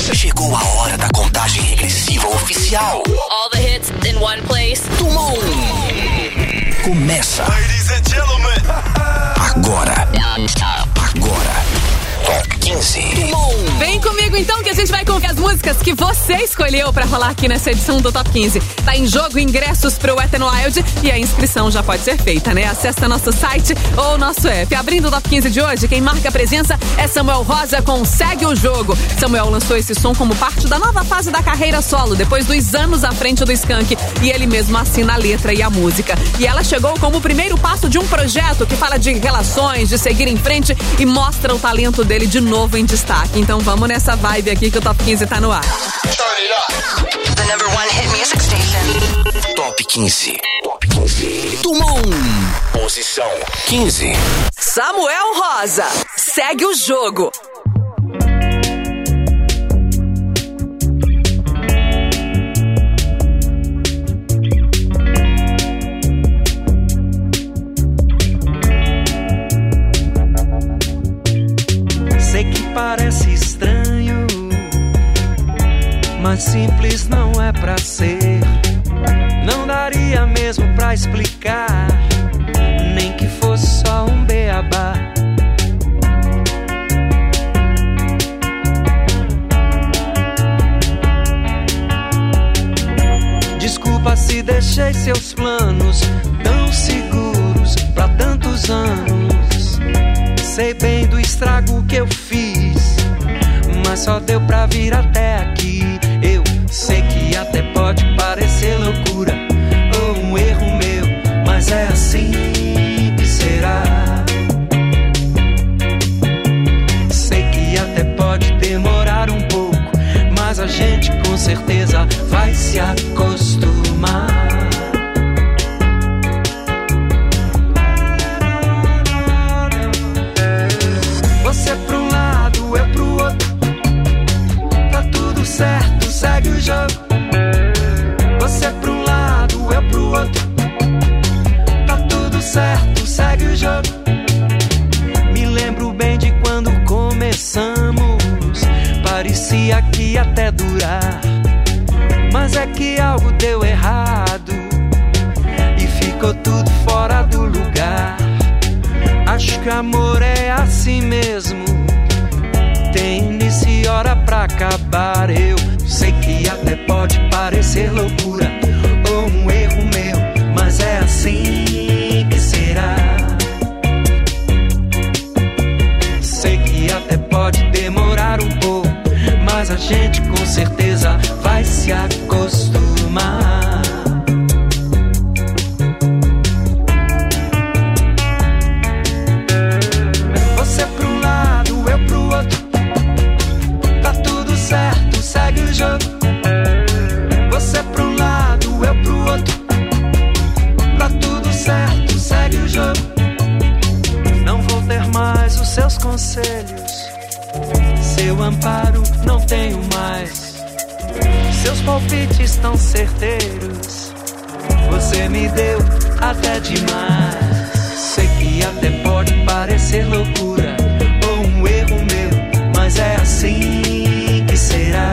Chegou a hora da contagem regressiva oficial. All the hits in one place. Tumon. Começa. Ladies and gentlemen. Agora. Top 15. Tumon. Vem comigo então que a gente vai conferir as músicas que você escolheu pra rolar aqui nessa edição do Top 15. Tá em jogo ingressos pro Wet n Wild e a inscrição já pode ser feita, né? Acessa nosso site ou nosso app. Abrindo o Top 15 de hoje, quem marca a presença é Samuel Rosa com Segue o Jogo. Samuel lançou esse som como parte da nova fase da carreira solo, depois dos anos à frente do Skank, e ele mesmo assina a letra e a música. E ela chegou como o primeiro passo de um projeto que fala de relações, de seguir em frente e mostra o talento dele de novo em destaque. Então vamos nessa vibe aqui que o Top 15 tá no ar. The number one hit music station. Top 15. Top 15. Tumon. Posição 15. Samuel Rosa, Segue o Jogo. Sei que parece estranho, mas simples não é pra ser. Não daria mesmo pra explicar, nem que fosse só um beabá. Desculpa se deixei seus planos tão seguros pra tantos anos. Sei bem do estrago que eu fiz, mas só deu pra vir até aqui. Eu sei que até pode parecer loucura ou um erro meu, mas é assim que será. Sei que até pode demorar um pouco, mas a gente com certeza vai se acostumar. Você pra um lado, eu pro outro. Tá tudo certo, segue o jogo. Você pra um lado, eu pro outro. Tá tudo certo, segue o jogo. Me lembro bem de quando começamos. Parecia que ia até durar, mas é que algo deu errado e ficou tudo fora do lugar. Acho que amor é assim mesmo, tem início e hora pra acabar. Eu sei que até pode parecer loucura ou um erro meu, mas é assim que será. Sei que até pode demorar um pouco, mas a gente com certeza vai se acostumar. Você pra um lado, eu pro outro. Tá tudo certo, segue o jogo. Não vou ter mais os seus conselhos, seu amparo não tenho mais. Seus palpites estão certeiros, você me deu até demais. Sei que até pode parecer loucura ou um erro meu, mas é assim que será.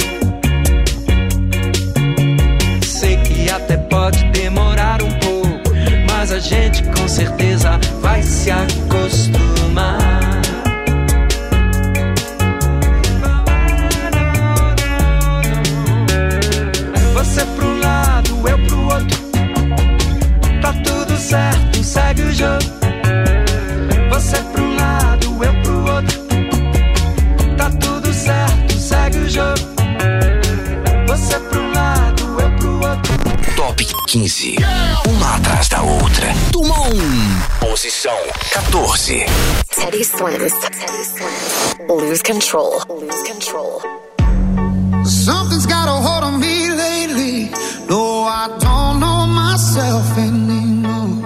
Sei que até pode demorar um pouco, mas a gente com certeza vai se acostumar. Você pra um lado, eu pro outro. Tá tudo certo, segue o jogo. Você pra um lado, eu pro outro. Tá tudo certo, segue o jogo. Você pra um lado, eu pro outro. Top 15. Uma atrás da outra. Tumon. Posição 14. Teddy Swims. Lose control. Something's got a hold on me lately. No, I don't know myself anymore.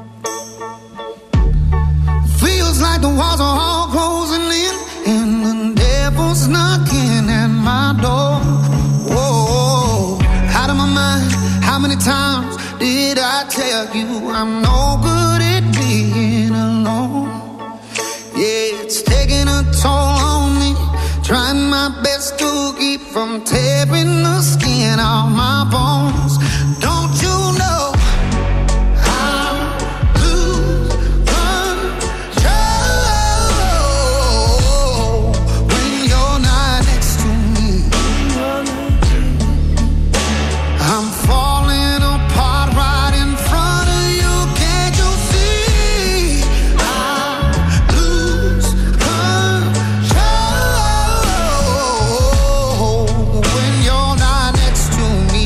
Feels like the walls are all closing in, and the devil's knocking at my door. Whoa, out of my mind. How many times did I tell you I'm no good at being alone? Yeah, it's taking a toll on me. Trying my best to from tearing the skin off my bones. Don't you know I lose control when you're not next to me? I'm falling apart right in front of you. Can't you see? I lose control when you're not next to me.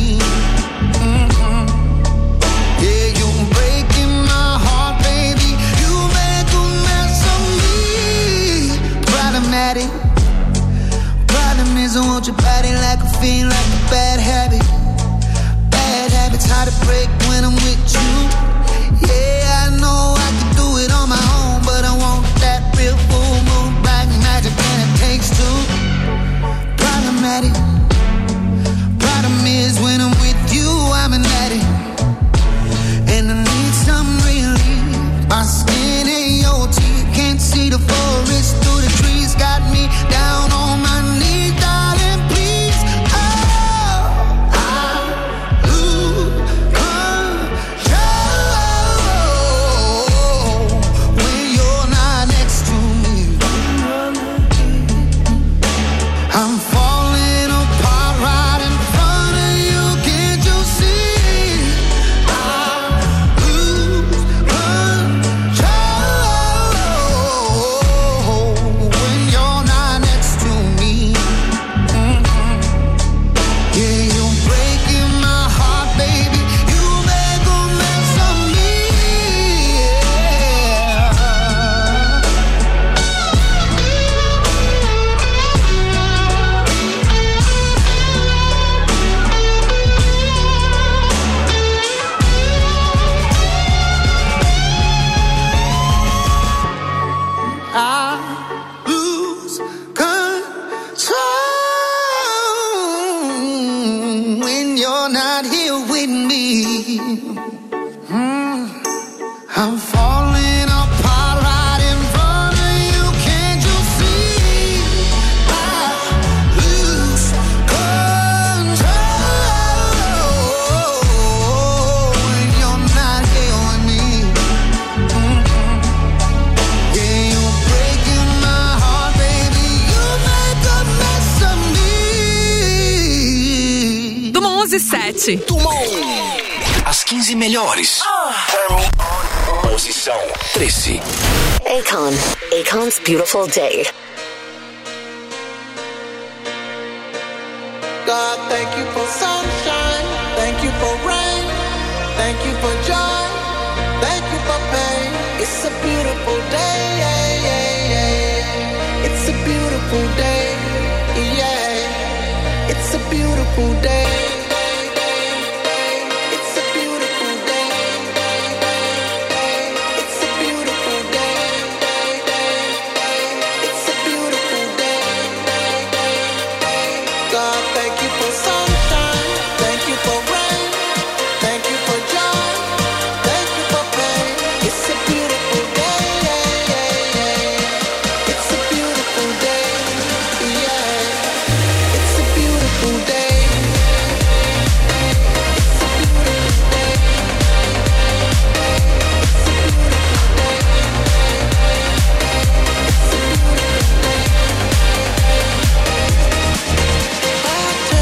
Yeah, you're breaking my heart, baby. You make a mess of me. Problematic. Problem is I want your body like a fiend, like a bad habit. Bad habits hard to break when I'm with you. Yeah, I know I can do it on my own, but I want that real full moon, black magic, and it takes two. Problematic. Problem is when I'm with you, I'm an addict, and I need some relief. My skin and your teeth, can't see the forest through the trees. Got me down on my knees, darling, please. Oh, I lose control when you're not next to me. I'm falling apart right in front of you. Can't you see? I lose control when you're not next to me. Yeah, you're breaking my heart, baby. You make a mess of me. I lose control when you're not here with me. I'm falling apart right in front of you. Can't you see? I lose control when you're not here with me. Yeah, you're breaking my heart, baby. You make a mess of me. Do 11:07. As 15 melhores. Posição 13. Akon. Akon's Beautiful Day. God, thank you for sunshine. Thank you for rain. Thank you for joy. Thank you for pain. It's a beautiful day. Yeah, yeah, yeah. It's a beautiful day. Yeah. It's a beautiful day. It's a beautiful day. It's a beautiful day. It's a beautiful day. God, thank you for sunshine. Thank you for rain. Thank you for joy. Thank you for pain. It's a beautiful day. Yeah, yeah, yeah. It's a beautiful day. Yeah. It's a beautiful day. I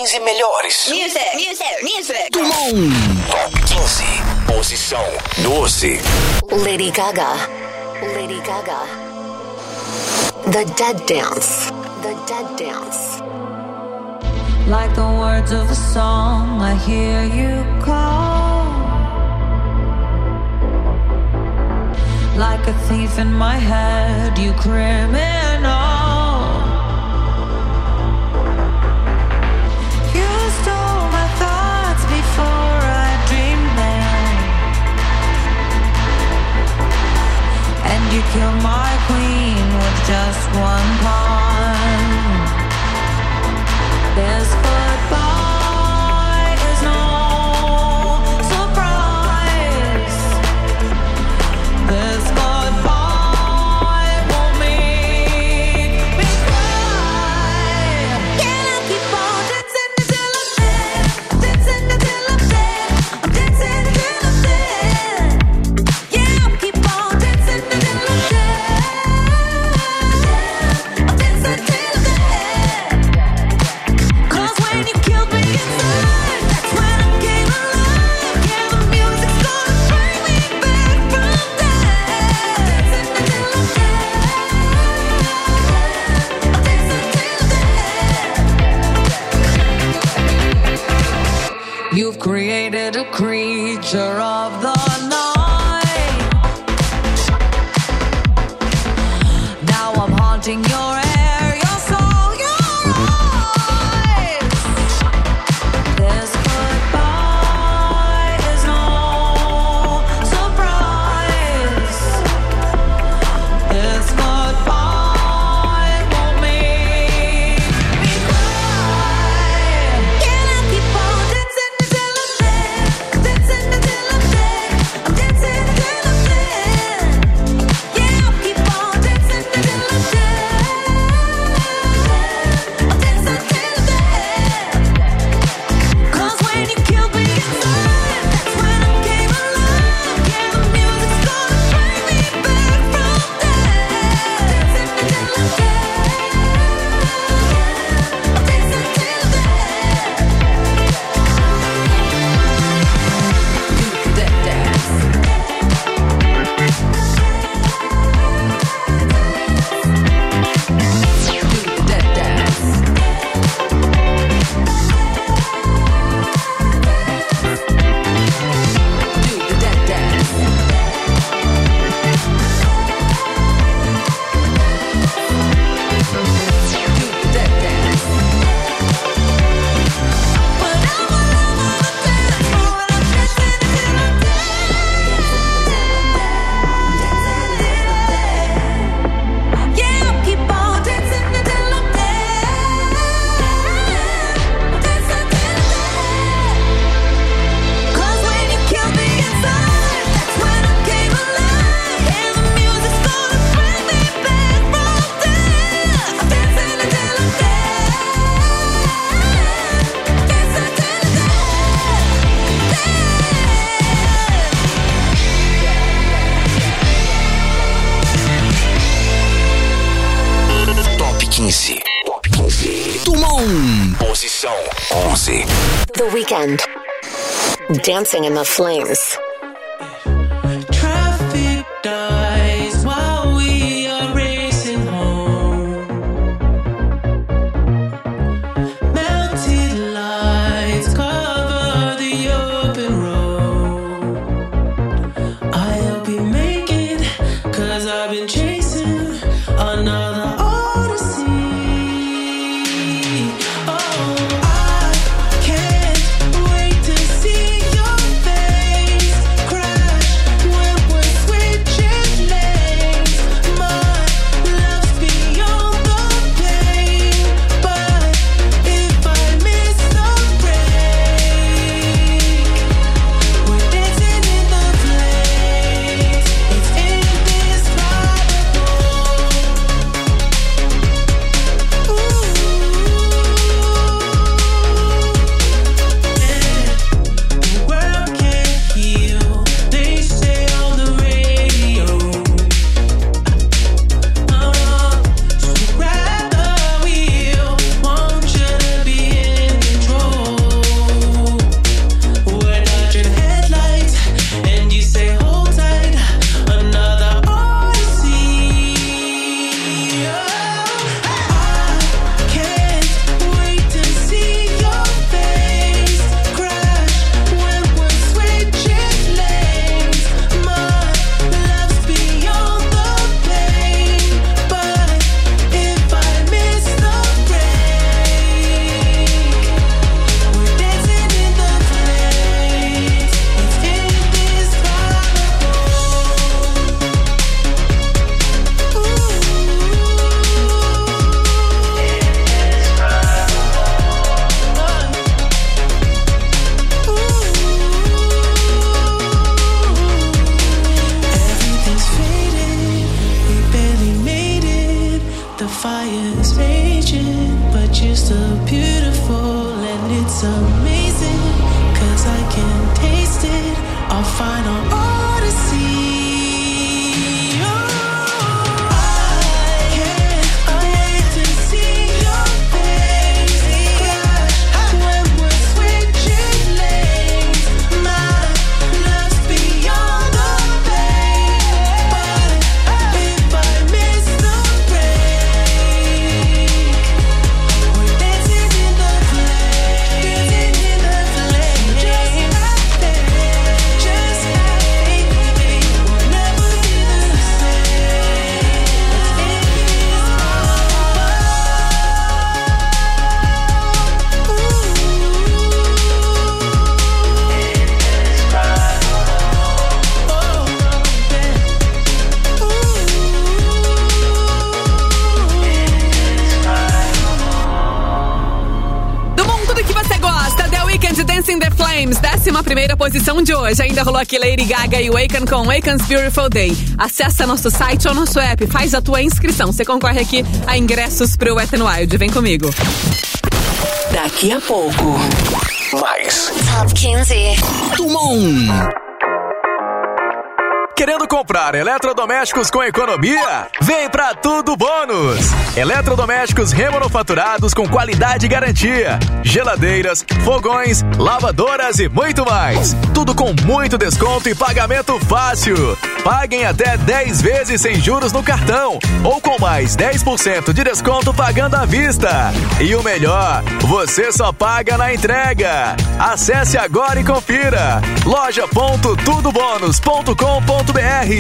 15 melhores. Music. Do mundo. Top 15. Posição 12. Lady Gaga. The Dead Dance. Like the words of a song, I hear you call. Like a thief in my head, you criminal. You stole my thoughts before I dreamed them, and you killed my queen with just one pawn. This goodbye is no surprise. This goodbye won't make me cry. Yeah, I'll keep on dancing until I'm dead. Dancing until I'm dead. I'm dancing until I'm dead. Yeah, I'll keep on dancing until I'm dead. I'm dancing till I'm dead. When you killed me inside, that's when I came alive. Yeah, the music's gonna bring me back from death. Dancing until I'm dead. Dancing until I'm dead. You've created a creature of the night. Now I'm haunting your air, your soul, your eyes. This goodbye is no surprise. This goodbye won't make me cry. Yeah, I'll keep on dancing until I'm dead. Dancing until I'm dead. I'm dancing until I'm dead. Yeah, I'll keep on dancing until I'm dead. I'm dancing until I'm dead. 'Cause when you killed me inside, that's when I came alive. Yeah, the music's gonna bring me back from death. Dancing until I'm dead. I'm dancing until I'm dead. Do the dance. Do the dance. Do the dead dance. Do the dead dance. But I'm all over the dance floor and I'm dancing until I'm dead. Yeah, I'll keep on dancing until I'm dead. Dancing until I'm dead. 'Cause when you killed me inside, that's when I came alive. Yeah, the music's gonna bring me back from death. I'm dancing until I'm dead. Dancing until I'm Top 15. Do mundo. Posição 11. The Weeknd. Dancing in the Flames. Traffic dies while we are racing home. Melted lights cover the open road. I hope you make it, 'cause I've been chasing another odyssey. Oh, I can't wait to see your face. 11ª posição de hoje. Ainda rolou aqui Lady Gaga e Waken com Waken's Beautiful Day. Acessa nosso site ou nosso app, faz a tua inscrição. Você concorre aqui a ingressos pro Wet n Wild. Vem comigo. Daqui a pouco. Mais. Top 15. Tumon. Querendo comprar eletrodomésticos com economia? Vem pra Tudo Bônus! Eletrodomésticos remanufaturados com qualidade e garantia. Geladeiras, fogões, lavadoras e muito mais. Tudo com muito desconto e pagamento fácil. Paguem até 10 vezes sem juros no cartão ou com mais 10% de desconto pagando à vista. E o melhor, você só paga na entrega. Acesse agora e confira. loja.tudobonus.com.br.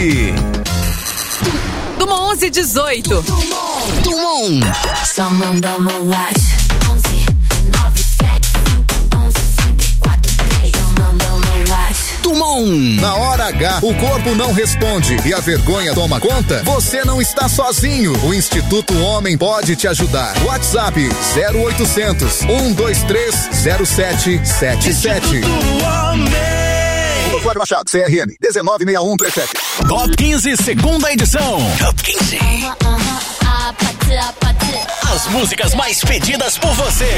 Tumon 1118. Tumon. Tumon. Na hora H, o corpo não responde e a vergonha toma conta? Você não está sozinho. O Instituto Homem pode te ajudar. WhatsApp 0800 123 0777. Cláudio Machado, CRM 196137. Top 15, segunda edição. Top 15. As músicas mais pedidas por você.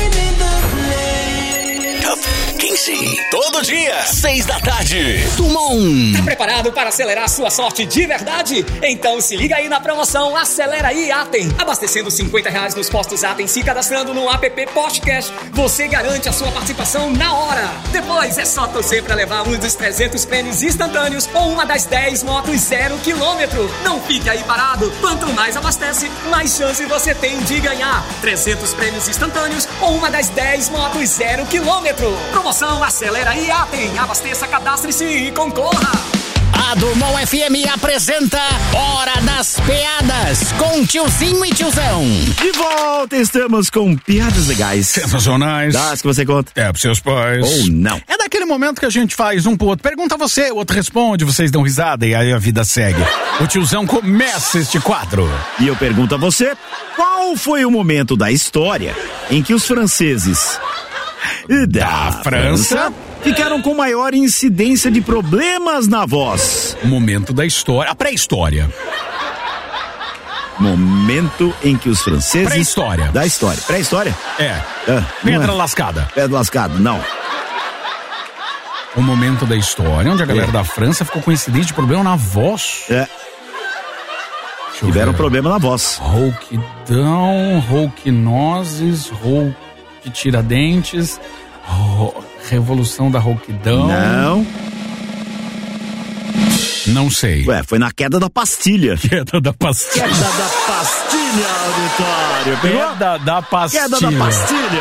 Top 15. Todo dia, 6 da tarde. Tumon. Tá preparado para acelerar sua sorte de verdade? Então se liga aí na promoção Acelera aí Atem. Abastecendo R$50 nos postos Atem, se cadastrando no app Podcast, você garante a sua participação na hora. Depois é só torcer para levar um dos 300 prêmios instantâneos ou uma das 10 motos 0 km. Não fique aí parado. Quanto mais abastece, mais chance você tem de ganhar 300 prêmios instantâneos ou uma das 10 motos 0 km. Promoção Acelera aí Atem. Abasteça, cadastre-se e concorra. A Dumont FM apresenta Hora das Piadas com Tiozinho e Tiozão. De volta, estamos com piadas legais. Sensacionais. Das que você conta. É pros seus pais. Ou não. É daquele momento que a gente faz um pro outro. Pergunta você, o outro responde, vocês dão risada e aí a vida segue. O Tiozão começa este quadro. E eu pergunto a você, qual foi o momento da história em que os franceses da França ficaram com maior incidência de problemas na voz? Momento da história, a pré-história. Momento em que os franceses... Pré-história. Da história. Pré-história? É. Pedra lascada. Pedra lascada, não. O momento da história onde a galera da França ficou com incidência de problema na voz. Tiveram problema na voz. Rouquidão, rouquinoses, Tiradentes, Revolução da Rouquidão. Não sei. Foi na queda da pastilha. Queda da pastilha. Queda da pastilha, auditório. Queda da pastilha. Queda da pastilha.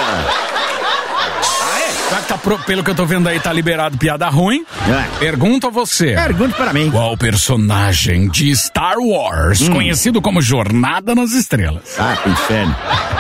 Pelo que eu tô vendo aí, tá liberado piada ruim. Pergunto a você. Pergunte para mim. Qual personagem de Star Wars, conhecido como Jornada nas Estrelas? Que inferno.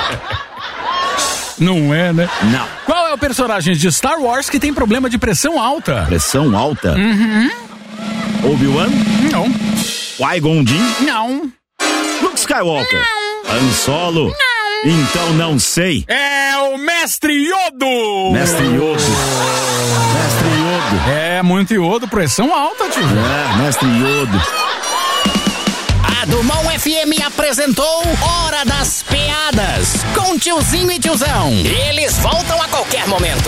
Não é, né? Não. Qual é o personagem de Star Wars que tem problema de pressão alta? Pressão alta? Uhum. Obi-Wan? Não. Qui-Gon Jinn? Não. Luke Skywalker? Não. Han Solo? Não. Então não sei. É o Mestre Yodo! Mestre Yodo. Mestre Yodo. É, muito Yodo, pressão alta, tio. Mestre Yodo. A Dumont FM apresentou Hora das Piadas com Tiozinho e Tiozão. Eles voltam a qualquer momento.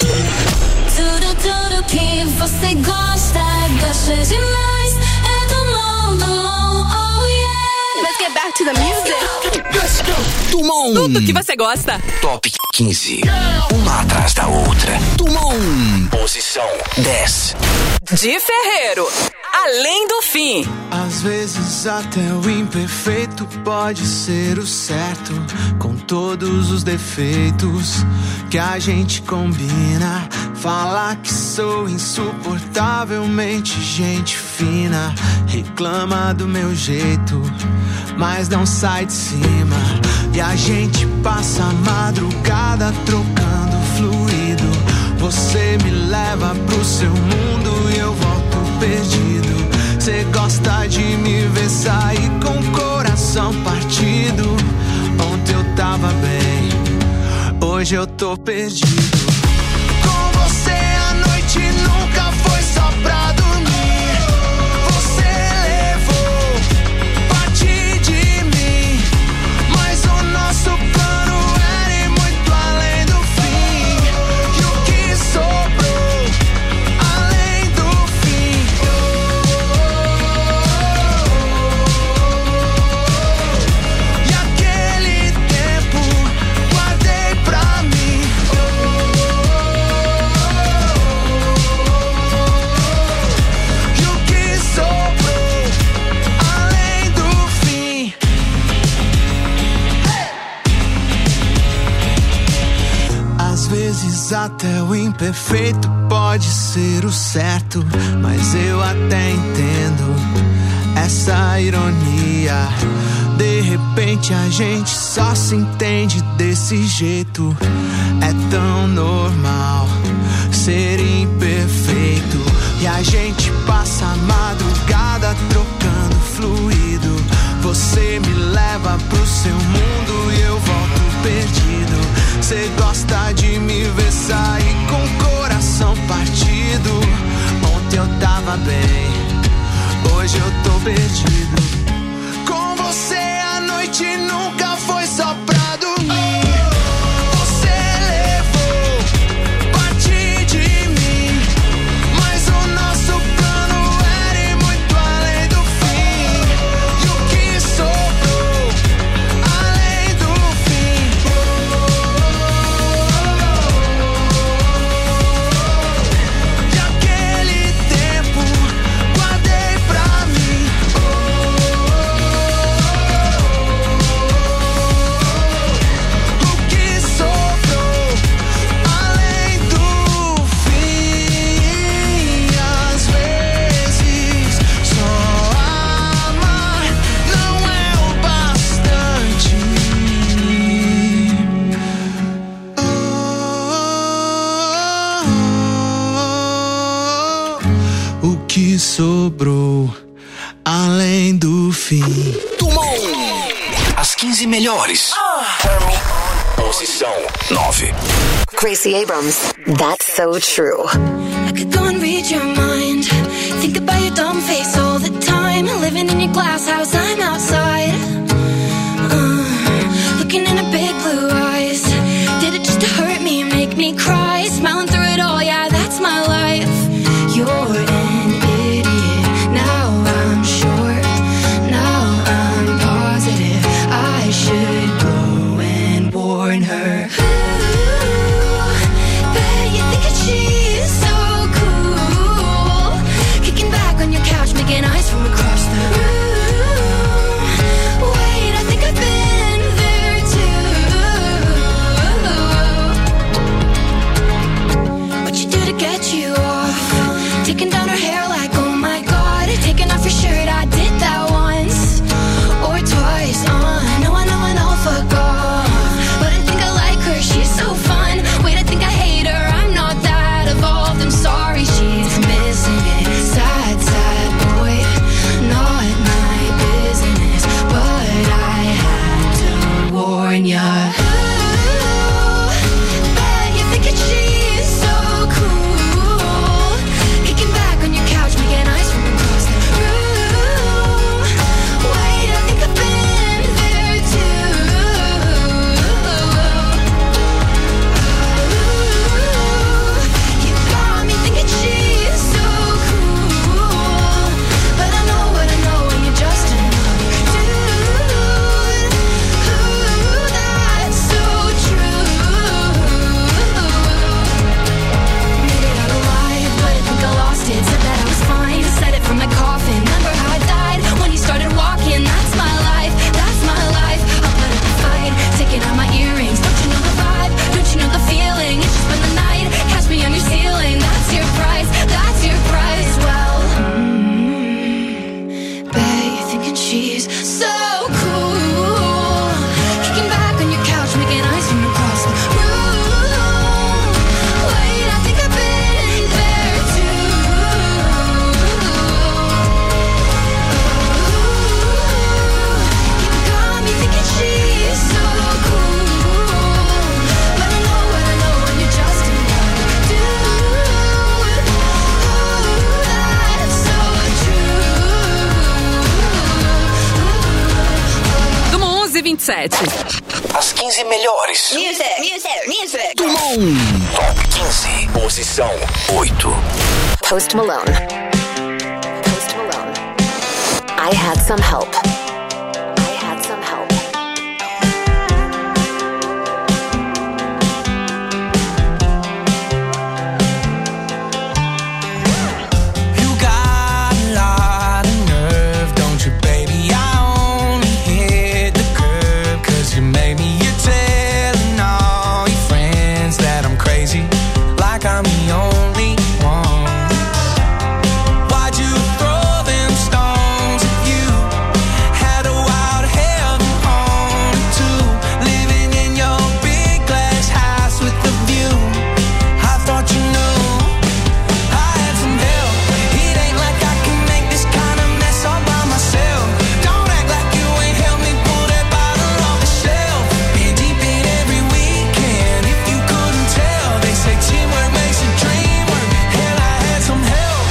Tudo que você gosta demais. É Dumont, oh yeah. Let's get back to the music. Let's go. Dumont. Tudo que você gosta. Top 15. Uma atrás da outra. Dumont. Posição 10. De Ferreiro. Além do fim. Às vezes até o imperfeito pode ser o certo, com todos os defeitos que a gente combina. Falar que sou insuportavelmente gente fina, reclama do meu jeito, mas não sai de cima. E a gente passa a madrugada trocando fluido. Você me leva pro seu mundo e eu volto perdido. Cê gosta de me ver sair com o coração partido. Ontem eu tava bem, hoje eu tô perdido. Com você a noite pra dormir. Você levou parte de mim, mas o nosso plano era ir muito além do fim. E o que sobrou além do fim? E aquele tempo guardei pra mim. E o que sobrou além do fim? Às vezes até o imperfeito pode ser o certo, mas eu até entendo essa ironia. De repente a gente só se entende desse jeito. É tão normal ser imperfeito, e a gente passa a madrugada trocando fluido. Você me leva pro seu mundo e eu volto perdido. Você gosta de me ver sair com o coração partido. Ontem eu tava bem, hoje eu tô perdido. Com você a noite nunca foi só pra dormir. Você levou parte de mim, mas o nosso plano era ir muito além do fim. E o que sobrou além do fim? E aquele tempo guardei pra mim. O que sobrou além do fim? Às vezes só amar não é o bastante. O que sobrou além do fim? As 15 melhores. Posição 9. Gracie Abrams, That's So True. I could go and read your mind. Think about your dumb face all the time. Living in your glass house, I'm outside. Looking in her big blue eyes. Did it just to hurt me, make me cry? Smiling through it all, yeah, that's my life. You're an idiot. Now I'm sure. Now I'm positive. I should go and warn her. Bet you think that she's so cool. Kicking back on your couch, making eyes from across the room. Wait, I think I've been there too. What you do to get you off? Taking down her hair like, oh my god. Taking off your shirt, I did that once or twice. I know, fuck off. But I think I like her. 7. As 15 melhores. Music. Top 15. Posição 8. Post Malone. I had some help. You got a lot of nerve, don't you, baby? I only hit the curb 'cause you made me. You're telling all your friends that I'm crazy, like I'm the only one. Why'd you throw them stones at you? Had a wild heaven on it too. Living in your big glass house with the view. I thought you knew I had some help. It ain't like I can make this kind of mess all by myself. Don't act like you ain't helped me pull that bottle off the shelf. Been deep in every weekend. If you couldn't tell, they say teamwork makes a dream work. Hell, I had some help.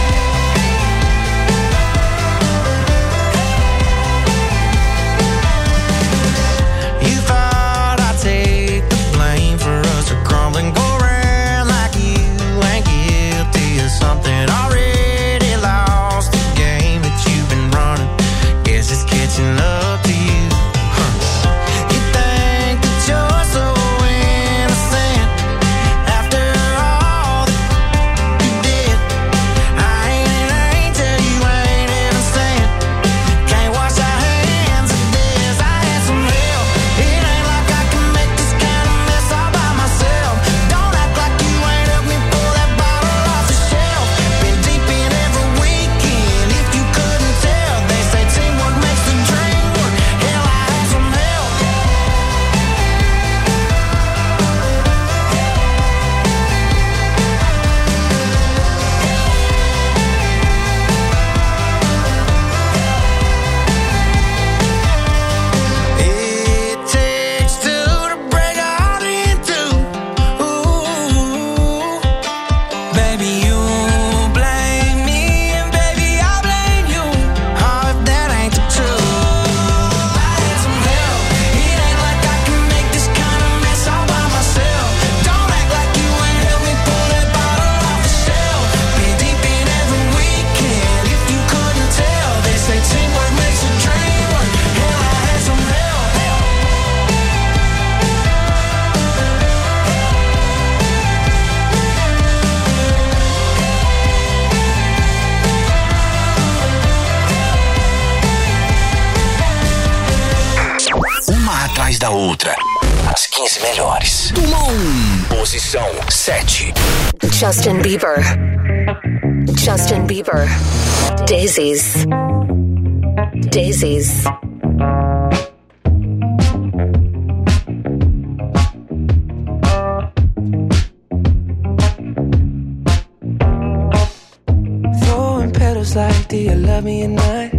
You thought I'd take the blame for us to crumble and go around like you ain't guilty of something. Already lost the game that you've been running. Guess it's catching up to you. You think that you're so innocent after all that you did. I ain't an angel, you ain't innocent. Can't wash our hands of this. I had some help. It ain't like I can make this kind of mess all by myself. Don't act like you ain't helped me pull that bottle off the shelf. Been deep in every weekend. If you couldn't tell, they say teamwork makes the dream work. Hell, I had some help. It takes two to break a heart in two. Ooh, baby, you blame me and baby I blame you. Oh, if that ain't the truth, I had some help. It ain't like I can make this kind of mess all by myself. Don't act like you ain't helped me pull that bottle off the shelf. Been deep in every weekend. If you couldn't tell, they say teamwork makes a dream work. Hell, I had some help. Uma atrás da outra. As 15 melhores. Posição 7. Justin Bieber. Daisies. Throwing petals like, do you love me or not?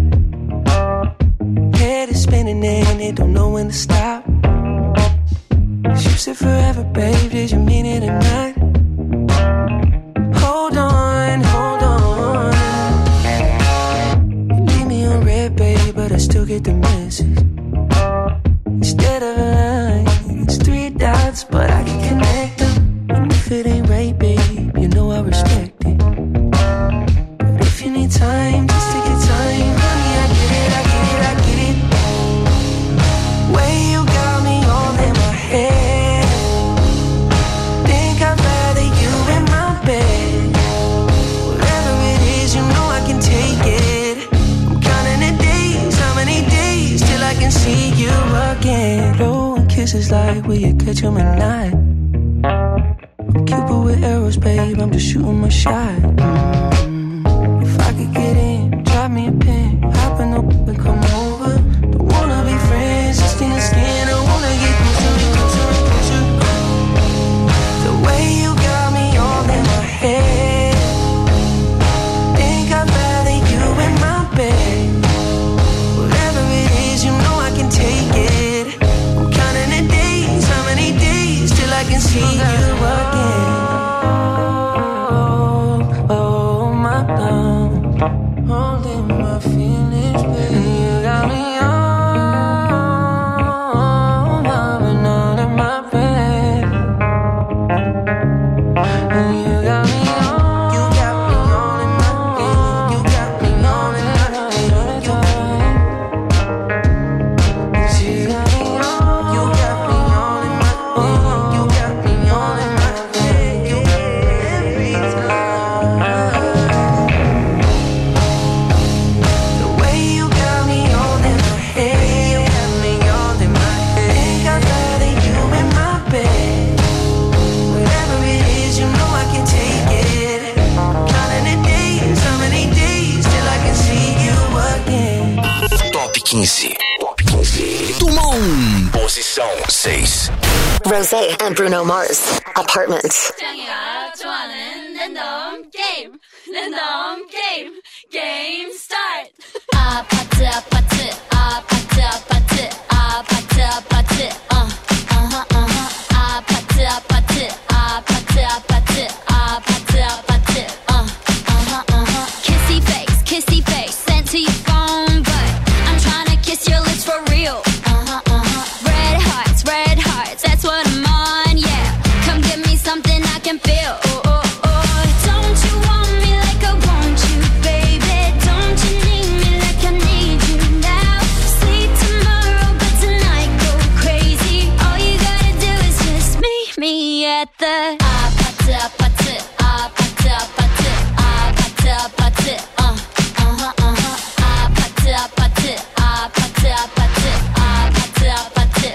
Head is spinning and it don't know when to stop. You said forever, babe, did you mean it or not? Hold on. You leave me on red, babe, but I still get the message. Instead of a line, it's 3 dots, but I can connect them. And if it ain't right, babe, you know I respect it. But if you need time, just take your time. Honey, I get it. Way you got me all in my head. Think I'd rather you in my bed. Whatever it is, you know I can take it. I'm counting the days, how many days till I can see you again. Blowing kisses like, will you catch 'em at night? I'm Cupid with arrows, babe, I'm just shooting my shot. If I could get in, drop me a pin, hop in the and come over. Don't wanna be friends, just in the skin. I wanna get closer. The way you got me all in my head. Think I'd rather you in my bed. Whatever it is, you know I can take it. I'm counting the days, how many days till I can see you again. Oh, my love, holding my feelings, baby. You got me on. 15. Top 15. Dumont. Posição 6. Rosé and Bruno Mars. Apartments. Game start. 아파트 아파트 아파트 아파트 아파트 아파트 아파트 아파트 아파트 아파트 아파트 아파트 kissy face sent to your phone but I'm trying to kiss your lips for real. Red hearts, that's what I'm on, yeah. Come give me something I can feel. Don't you want me like I want you, baby? Don't you need me like I need you now? Sleep tomorrow, but tonight go crazy. All you gotta do is just meet me at the 아파트 아파트 아파트 아파트 아파트 아파트 아파트 아파트 아파트 아파트 아파트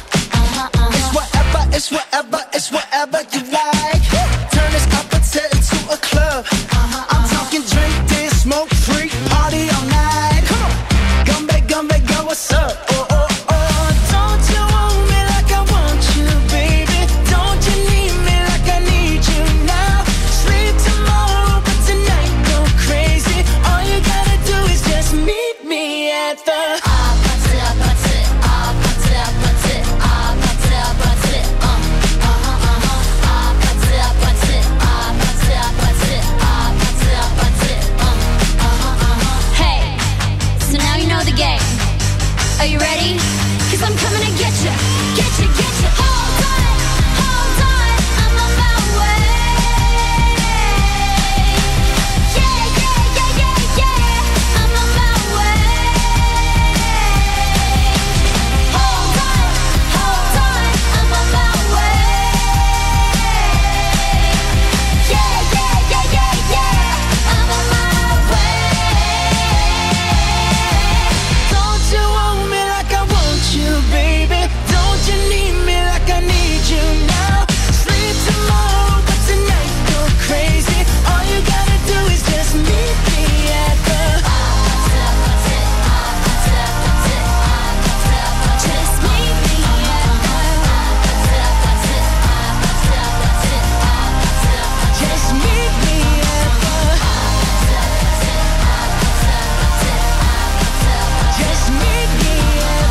It's whatever you like. Turn this aperture into a club. I'm talking drink, dance, smoke, freak, party all night. Come back, girl, what's up? Don't you want me like I want you, baby? Don't you need me like I need you now? Sleep tomorrow, but tonight go crazy. All you gotta do is just meet me at the Are you ready? 'Cause I'm coming to get you. Hold on, I'm on my way. Yeah, I'm on my way. Hold on, I'm on my way. Yeah, I'm on my way. Don't you want me like I want you, baby? Don't you need me like I need you now? Sleep tomorrow, but tonight go crazy. All you gotta do is just meet me at the just meet me at the just meet me at the just meet me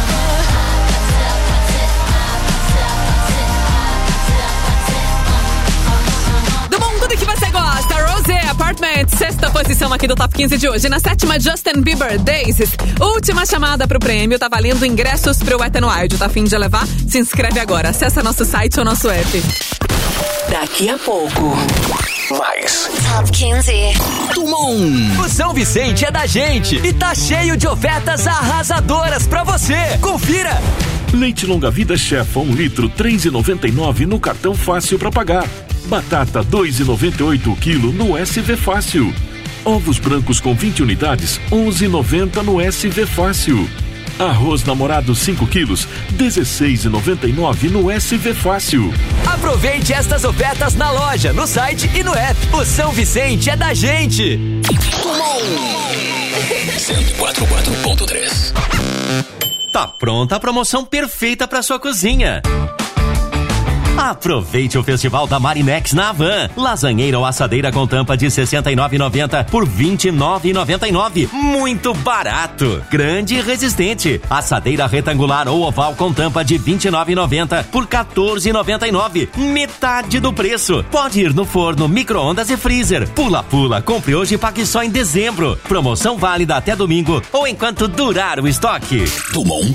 Do mundo que você gosta, Rosé, Apartments, sexta posição aqui do Top 15 de hoje. Na sétima, Justin Bieber, Daisies. Última chamada pro prêmio, tá valendo ingressos pro Wet n Wild. Tá a fim de levar? Se inscreve agora, acessa nosso site ou nosso app. Daqui a pouco. Mais. Top 15. Dumont. O São Vicente é da gente e tá cheio de ofertas arrasadoras pra você. Confira. Leite longa-vida Chefa 1 litro, R$3,99 no cartão fácil pra pagar. Batata 2,98 o quilo no SV Fácil. Ovos brancos com 20 unidades, 11,90 no SV Fácil. Arroz namorado 5 quilos, 16,99 no SV Fácil. Aproveite estas ofertas na loja, no site e no app. O São Vicente é da gente. 104.3. Tá pronta a promoção perfeita para sua cozinha. Aproveite o Festival da Marinex na Havan. Lasanheira ou assadeira com tampa de R$ 69,90 por R$ 29,99. Muito barato. Grande e resistente. Assadeira retangular ou oval com tampa de R$ 29,90 por R$ 14,99. Metade do preço. Pode ir no forno, micro-ondas e freezer. Pula, compre hoje e pague só em dezembro. Promoção válida até domingo ou enquanto durar o estoque. Dumont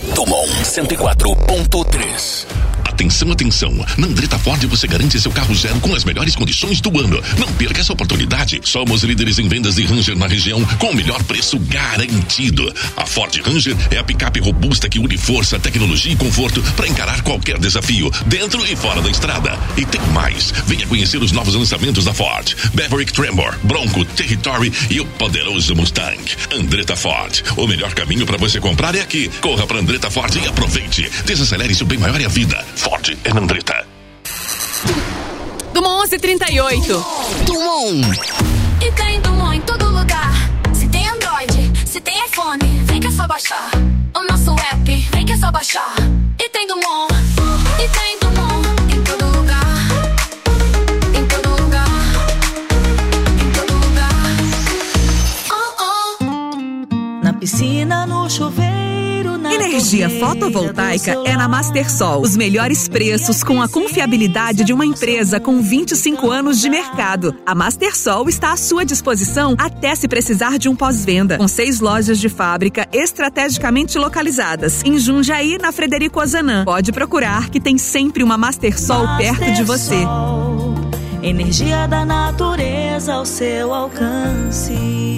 104.3. Atenção! Na Andretta Ford você garante seu carro zero com as melhores condições do ano. Não perca essa oportunidade. Somos líderes em vendas de Ranger na região com o melhor preço garantido. A Ford Ranger é a picape robusta que une força, tecnologia e conforto para encarar qualquer desafio, dentro e fora da estrada. E tem mais. Venha conhecer os novos lançamentos da Ford. Maverick Tremor, Bronco, Territory e o poderoso Mustang. Andretta Ford. O melhor caminho para você comprar é aqui. Corra para Andretta Ford e aproveite. Desacelere seu bem maior é a vida. Ford é Andretta. Dumont 11:38. Dumont. E tem Dumont em todo lugar. Se tem Android, se tem iPhone, vem que é só baixar. O rap, vem que é só baixar. E tem do Mon, e tem do Mon. Em todo lugar, em todo lugar, em todo lugar. Na piscina, no chuveiro, na Energia torneira fotovoltaica do é na Mastersol. Os melhores preços com a confiabilidade de uma empresa com 25 anos de mercado. A Mastersol está à sua disposição até se precisar de um pós-venda. Com 6 lojas de fábrica estrategicamente localizadas. Em Jundiaí, na Frederico Ozanam. Pode procurar que tem sempre uma Mastersol perto de você. Mastersol, energia da natureza ao seu alcance.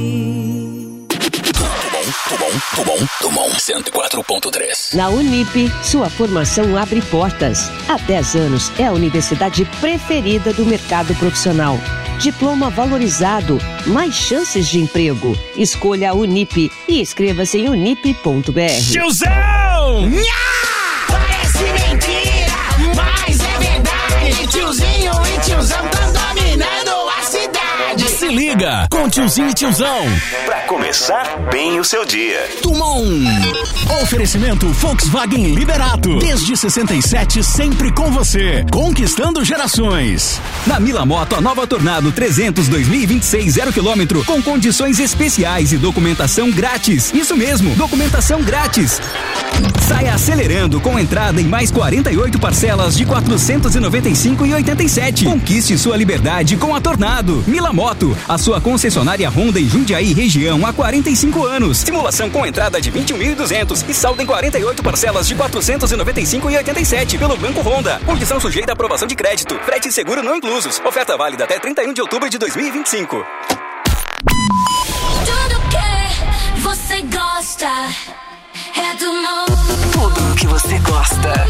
Tumon 104.3. Na Unip, sua formação abre portas. Há 10 anos é a universidade preferida do mercado profissional. Diploma valorizado, mais chances de emprego. Escolha a Unip e inscreva-se em unip.br. Tiozão! Parece mentira, mas é verdade. Tiozinho e tiozão tão dominando a cidade. Se liga com Tiozinho e Tiozão. Pra começar bem o seu dia. Tumon. Oferecimento Volkswagen Liberato. Desde 67, sempre com você. Conquistando gerações. Na Mila Moto, a nova Tornado 300 2026 0 km com condições especiais e documentação grátis. Isso mesmo, documentação grátis. Saia acelerando com entrada em mais 48 parcelas de 495,87. Conquiste sua liberdade com a Tornado. Mila Moto, a sua concessionária Honda em Jundiaí região há 45 anos. Simulação com entrada de 21.200 e saldo em 48 parcelas de 495,87 pelo Banco Honda. Condição sujeita à aprovação de crédito. Frete e seguro não inclusos. Oferta válida até 31 de outubro de 2025. Tudo que você gosta é do Mon. Tudo que você gosta.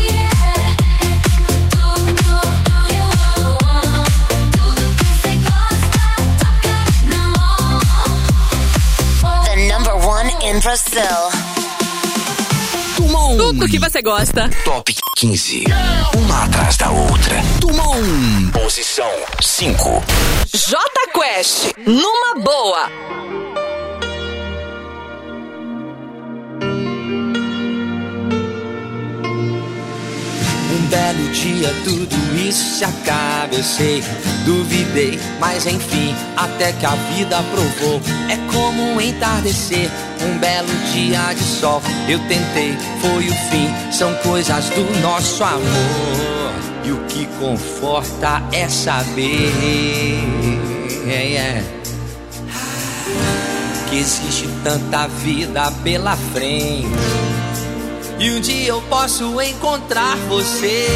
The number one in Brazil. Tumon. Tudo que você gosta. Top 15. Uma atrás da outra. Tumon. Posição 5. J Quest, numa boa. Um belo dia tudo isso se acaba, eu sei. Duvidei, mas enfim, até que a vida provou. É como um entardecer, um belo dia de sol. Eu tentei, foi o fim, são coisas do nosso amor. E o que conforta é saber que existe tanta vida pela frente. E um dia eu posso encontrar você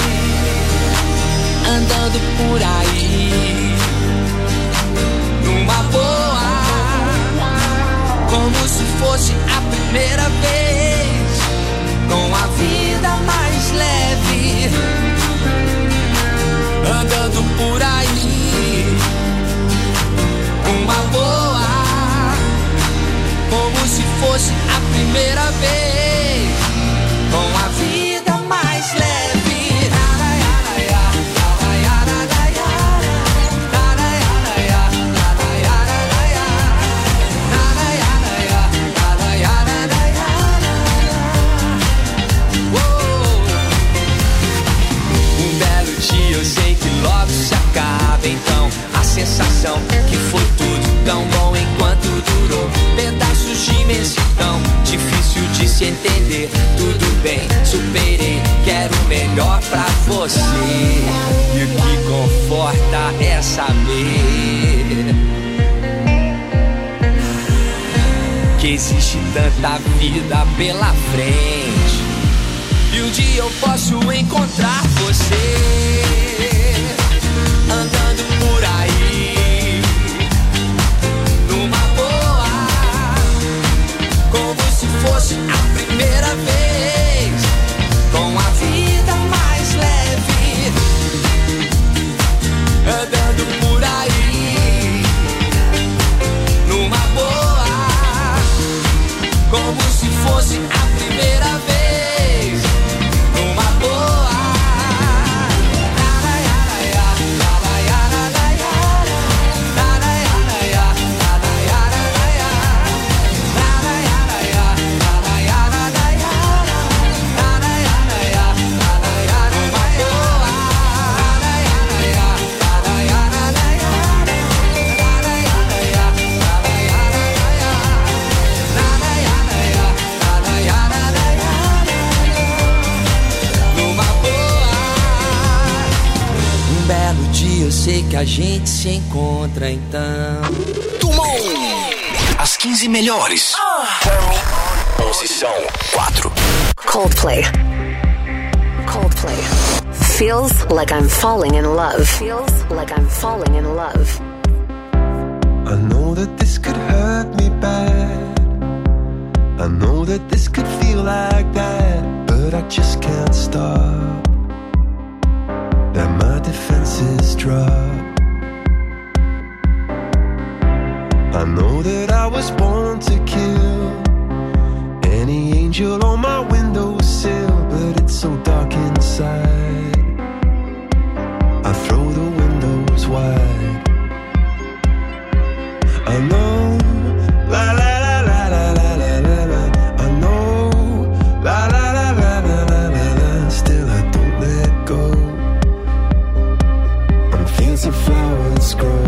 andando por aí numa boa, como se fosse a primeira vez, com a vida mais leve, andando por aí numa boa, como se fosse a primeira vez, com a vida mais leve. Um belo dia eu sei que logo se acaba, então a sensação que foi tudo tão bom enquanto durou. Pedaços de imensidão, difícil de se entender. Tudo bem, superei, quero o melhor pra você. E o que conforta é saber que existe tanta vida pela frente. E um dia eu posso encontrar você andando por aí numa boa, como se fosse a primeira vez, com a vida mais leve, andando por aí numa boa, como se fosse a primeira vez, numa boa. Eu sei que a gente se encontra então. Dumont. As 15 melhores. Posição 4. Coldplay. Feels like I'm falling in love. I know that this could hurt me bad. I know that this could feel like that, but I just can't stop. That my defenses drop. I know that I was born to kill any angel on my windowsill, but it's so dark inside. I throw the windows wide. I know, la la la la la la la la la. I know, la la la la la la la la. Still I don't let go. I'm fields of flowers grow.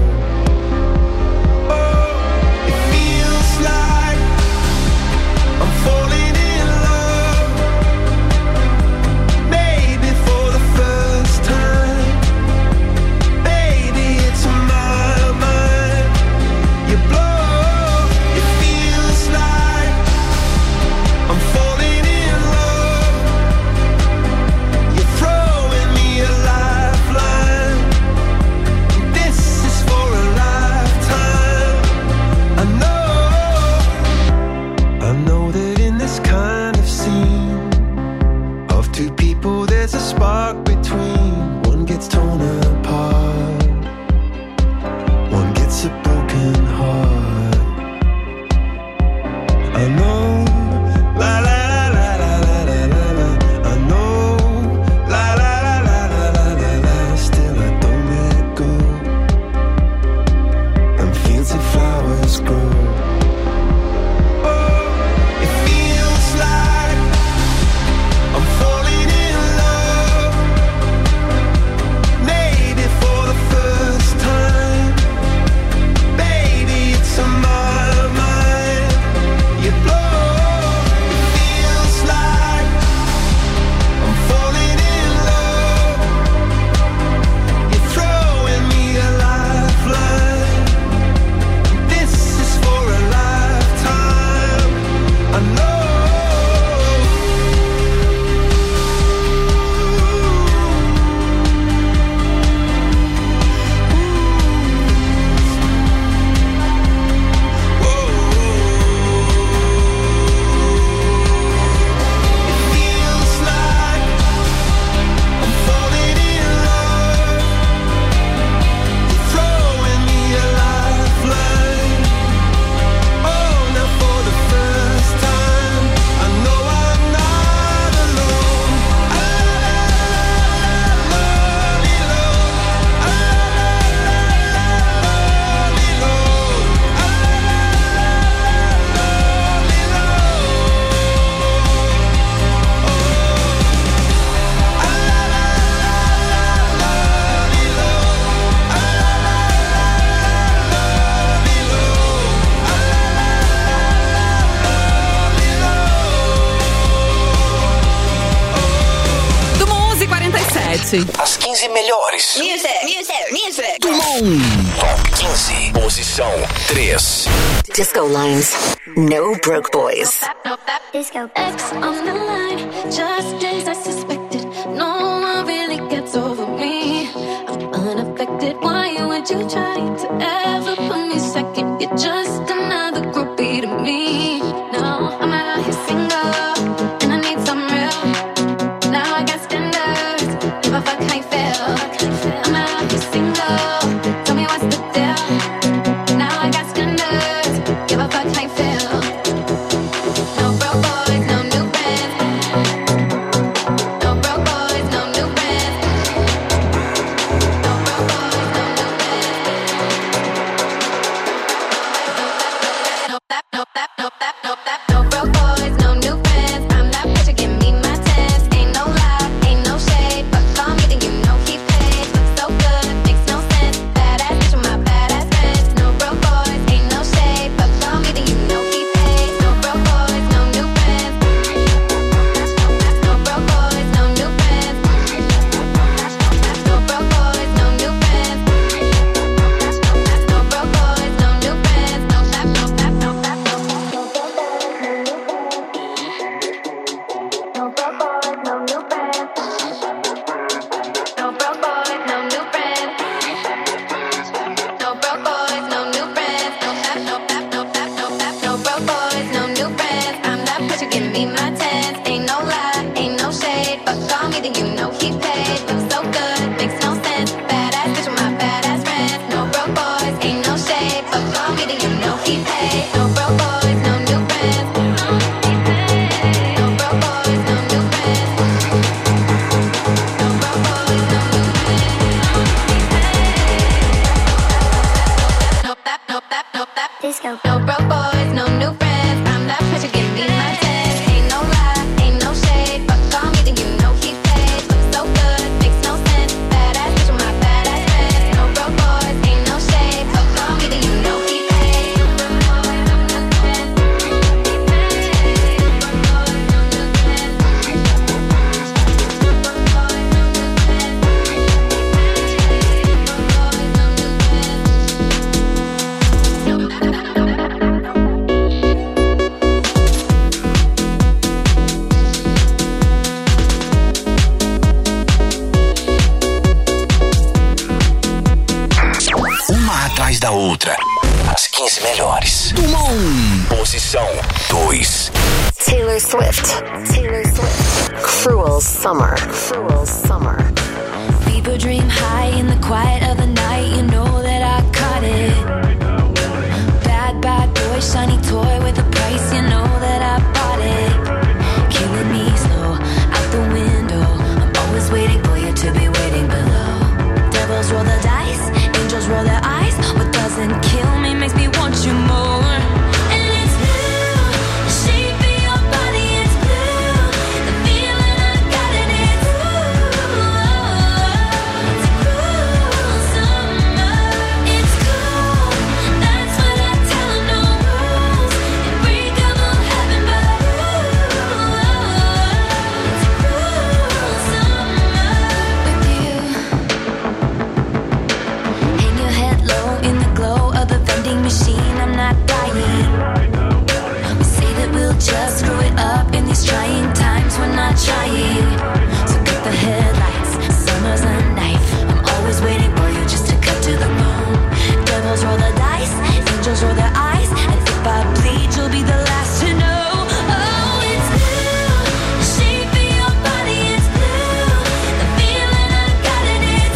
As 15 melhores. Music. Dumont. Top 15. Posição 3. Disco lines. No broke boys. Disco. X on the line, just as I suspected. No one really gets over me. I'm unaffected. Why would you try to ever put me second? You're just another groupie to me. No, I'm out here single, and I need some real. Now I got standards. Give a fuck how you feel. I'm out here single. Tell me what's the deal. Now I got standards. Give a fuck how you feel. No broke boys, no new friends. No broke boys, no new friends. No broke boys, no new No broke boys, no new friends. I'm that bitch, give me my test. Ain't no lie, ain't no shade, but call me then you know he paid. atrás da outra. As 15 melhores. Posição 2. Taylor Swift. Cruel Summer. People dream high in the quiet of the night. You know that I caught it. Bad boy, shiny toy with a price. You know that I bought it. Killing me slow, out the window. I'm always waiting for you to be waiting below. Devils roll the dice, angels roll their eyes. What doesn't kill me makes me want you more. And it's blue, the shape of your body is blue. The feeling I got in it's it's cruel summer. It's cool, that's what I tell 'em, no rules. Unbreakable heaven, but it's cruel summer with you. Hang your head low in the glow of the vending machine. I'm not dying. We say that we'll just screw it up in these trying times. We're not trying. So cut the headlights. Summer's a knife. I'm always waiting for you just to cut to the bone. Devils roll the dice. Angels roll their eyes. And if I bleed, you'll be the last to know. Oh, it's blue. The shape of your body is blue. The feeling I got in it's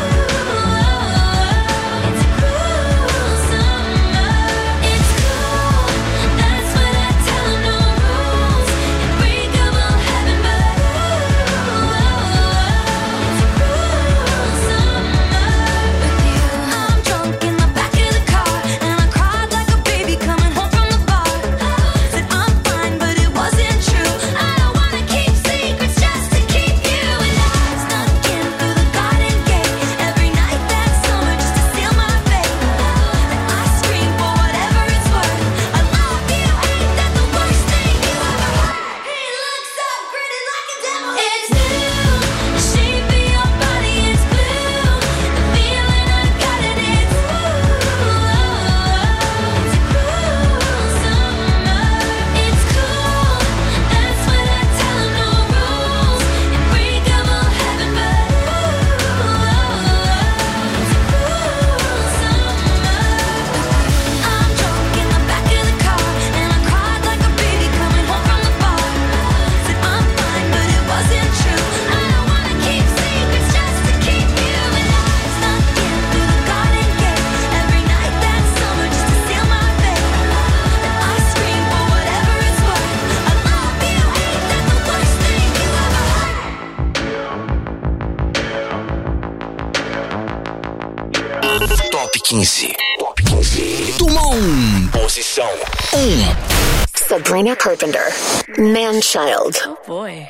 it's cruel summer. It's cool. That's what I tell 'em, no rules. Unbreakable heaven, but it's cruel summer with you. I'm drunk in the back of the car, and I cried like a baby coming home from the bar. Said I'm fine, but it wasn't true. I don't wanna keep secrets just to keep you. And I snuck in through the garden gate every night that summer just to seal my fate. And I scream for whatever it's worth. I love you, ain't that the worst thing you ever heard? He looks so pretty like a devil. It's blue, the shape of your body is blue. The feeling I got in it's it's cruel summer. It's cool, that's what I tell 'em, no rules. Unbreakable heaven, but it's cruel summer. I'm drunk in the back of the car, and I cried like a baby coming home from the bar. Said I'm fine, but it wasn't true. I don't wanna keep secrets just to keep you. And I snuck in through the garden gate every night that summer just to seal my fate. And I scream for whatever it's worth. I love you, ain't that the worst thing you ever heard? Top 15. Posição 1. Sabrina Carpenter. Man-Child. Oh boy.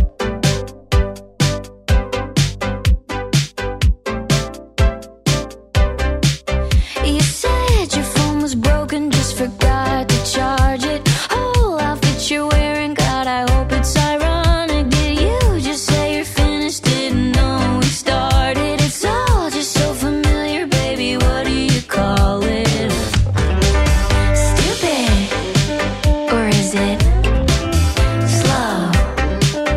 You said your phone was broken, just forgot to charge it. Oh, outfit you're wearing, God, I hope it's ironic. Did you just say you're finished? Didn't know we started. It's all just so familiar, baby. What do you call it? Stupid, or is it slow?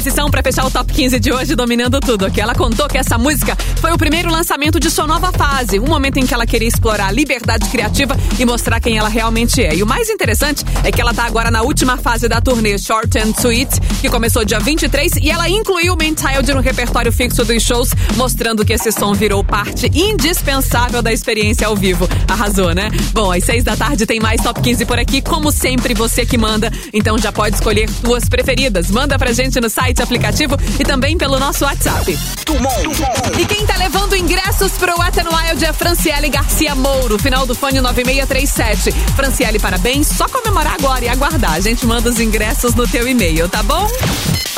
posição pra fechar o Top 15 de hoje, dominando tudo. Aqui ela contou que essa música foi o primeiro lançamento de sua nova fase, um momento em que ela queria explorar a liberdade criativa e mostrar quem ela realmente é. E o mais interessante é que ela tá agora na última fase da turnê Short and Sweet, que começou dia 23, e ela incluiu o Main Child no repertório fixo dos shows, mostrando que esse som virou parte indispensável da experiência ao vivo. Arrasou, né? Bom, às 6 da tarde tem mais Top 15 por aqui, como sempre, você que manda, então já pode escolher tuas preferidas. Manda pra gente no site, aplicativo e também pelo nosso WhatsApp. E quem tá levando ingressos pro Wet n Wild é Franciele Garcia Mouro, final do fone 9637. Franciele, parabéns, só comemorar agora e aguardar. A gente manda os ingressos no teu e-mail, tá bom?